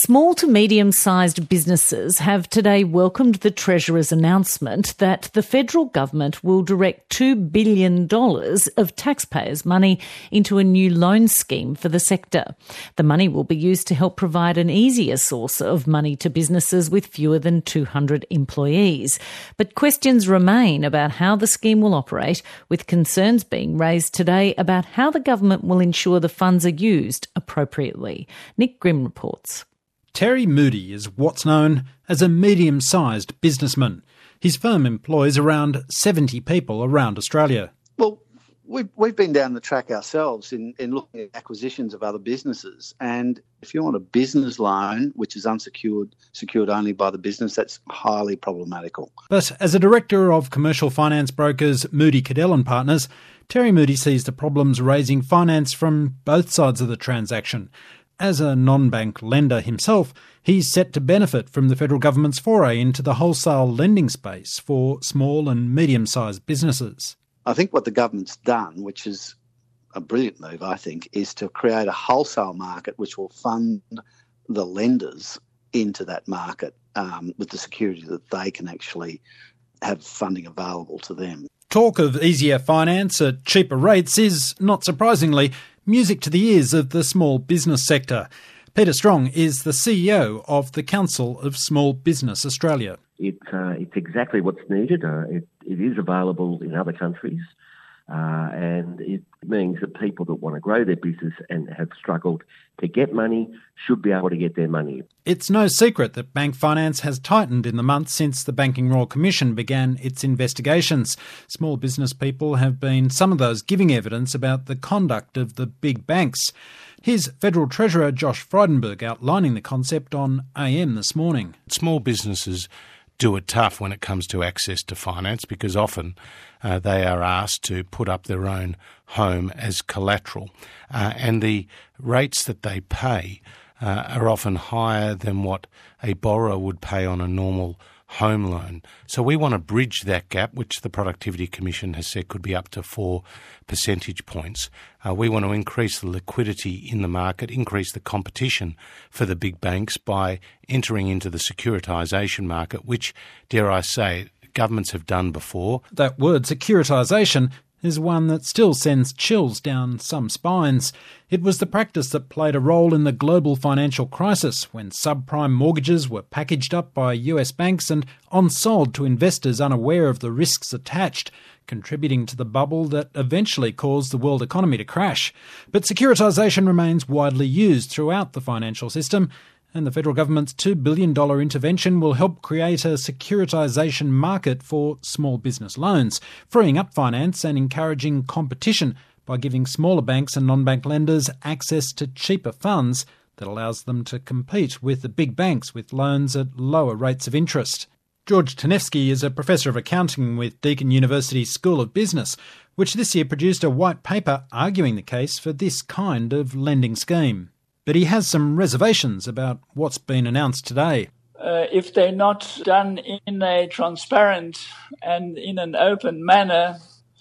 Small to medium-sized businesses have today welcomed the Treasurer's announcement that the federal government will direct $2 billion of taxpayers' money into a new loan scheme for the sector. The money will be used to help provide an easier source of money to businesses with fewer than 200 employees. But questions remain about how the scheme will operate, with concerns being raised today about how the government will ensure the funds are used appropriately. Nick Grimm reports. Terry Moody is what's known as a medium-sized businessman. His firm employs around 70 people around Australia. Well, we've been down the track ourselves in looking at acquisitions of other businesses. And if you want a business loan, which is unsecured, secured only by the business, that's highly problematical. But as a director of commercial finance brokers Moody Cadell and Partners, Terry Moody sees the problems raising finance from both sides of the transaction. As a non-bank lender himself, he's set to benefit from the federal government's foray into the wholesale lending space for small and medium-sized businesses. I think what the government's done, which is a brilliant move, I think, is to create a wholesale market which will fund the lenders into that market with the security that they can actually have funding available to them. Talk of easier finance at cheaper rates is, not surprisingly, music to the ears of the small business sector. Peter Strong is the CEO of the Council of Small Business Australia. It's exactly what's needed. It is available in other countries, and it means that people that want to grow their business and have struggled to get money should be able to get their money. It's no secret that bank finance has tightened in the months since the Banking Royal Commission began its investigations. Small business people have been some of those giving evidence about the conduct of the big banks. Here's Federal Treasurer Josh Frydenberg outlining the concept on AM this morning. Small businesses do it tough when it comes to access to finance because often they are asked to put up their own home as collateral. And the rates that they pay are often higher than what a borrower would pay on a normal home loan. So we want to bridge that gap, which the Productivity Commission has said could be up to 4 percentage points. We want to increase the liquidity in the market, increase the competition for the big banks by entering into the securitisation market, which, dare I say, governments have done before. That word, securitisation, is one that still sends chills down some spines. It was the practice that played a role in the global financial crisis when subprime mortgages were packaged up by US banks and on-sold to investors unaware of the risks attached, contributing to the bubble that eventually caused the world economy to crash. But securitisation remains widely used throughout the financial system, and the federal government's $2 billion intervention will help create a securitisation market for small business loans, freeing up finance and encouraging competition by giving smaller banks and non-bank lenders access to cheaper funds that allows them to compete with the big banks with loans at lower rates of interest. George Tanevsky is a professor of accounting with Deakin University's School of Business, which this year produced a white paper arguing the case for this kind of lending scheme. But he has some reservations about what's been announced today. If they're not done in a transparent and in an open manner,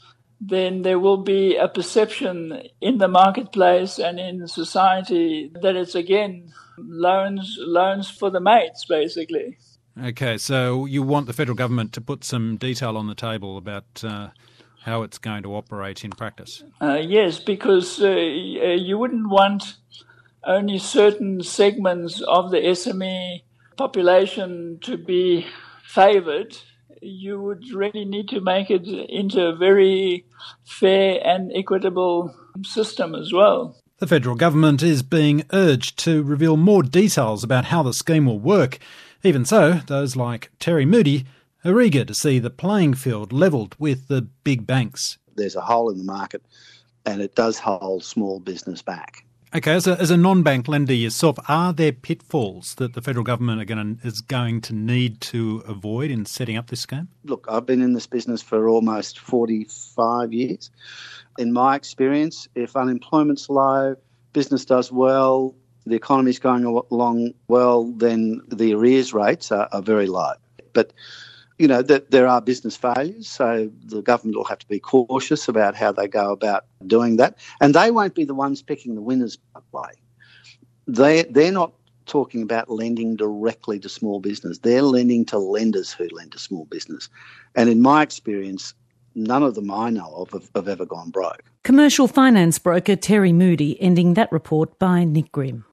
then there will be a perception in the marketplace and in society that it's, again, loans for the mates, basically. OK, so you want the federal government to put some detail on the table about how it's going to operate in practice? Yes, because you wouldn't want only certain segments of the SME population to be favoured. You would really need to make it into a very fair and equitable system as well. The federal government is being urged to reveal more details about how the scheme will work. Even so, those like Terry Moody are eager to see the playing field levelled with the big banks. There's a hole in the market and it does hold small business back. OK, as a non-bank lender yourself, are there pitfalls that the federal government is going to need to avoid in setting up this scheme? Look, I've been in this business for almost 45 years. In my experience, if unemployment's low, business does well, the economy's going along well, then the arrears rates are very low. But you know, that there are business failures, so the government will have to be cautious about how they go about doing that. And they won't be the ones picking the winners, by the way. They're not talking about lending directly to small business. They're lending to lenders who lend to small business. And in my experience, none of them I know of have ever gone broke. Commercial finance broker Terry Moody ending that report by Nick Grimm.